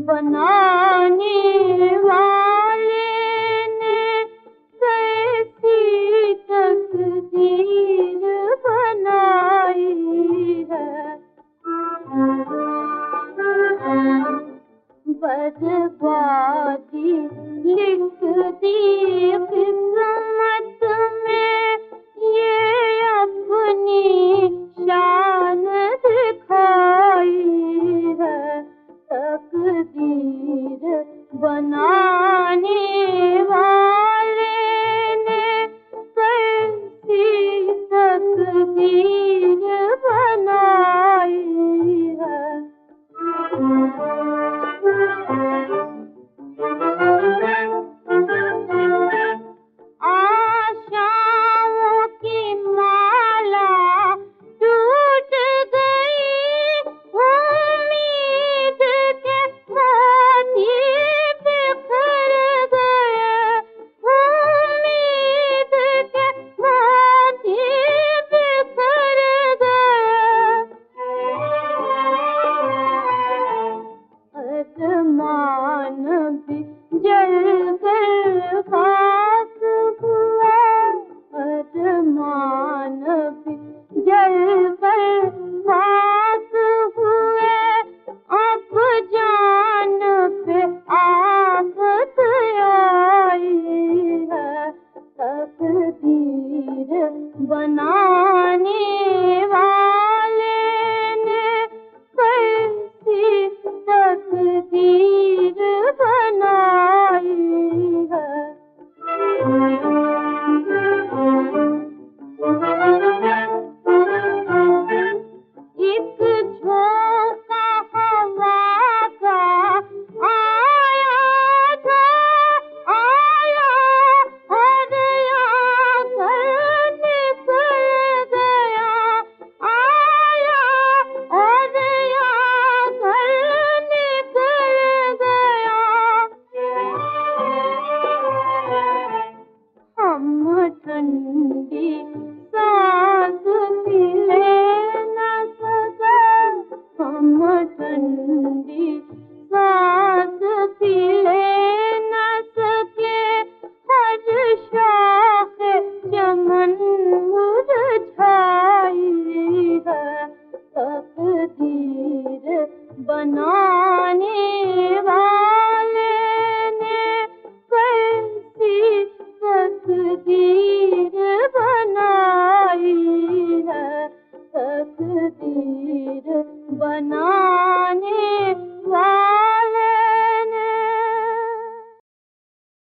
बनाने वाले ने कैसी तकदीर बनाई है। बर्बादी लिख दी किस्मत में, ये अपनी शान दिखाई है। तकदीर बनाने वाले ने कैसी तकदीर बनाई है। आशाओं की माला टूट गई, उम्मीद के मोती बिखर गए, उम्मीद के मोती बिखर गए। अरमान भी जल कर खाक हुआ, अरमान भी जल कर खाक हुए। अब जान पे आफत आई है। तकदीर बनाने वाले ने कैसी तकदीर बनाई है। एक झोंका हवा का आया था, आया और आकर निकल गया, आया और आकर निकल गया। हम ठंडी सांस भी ले न सके, हम ठंडी सांस भी ले न सके। हर शाखे चमन मुरझाई है। तकदीर बनाने वाले ने कैसी तकदीर बनाई है। तकदीर बनाने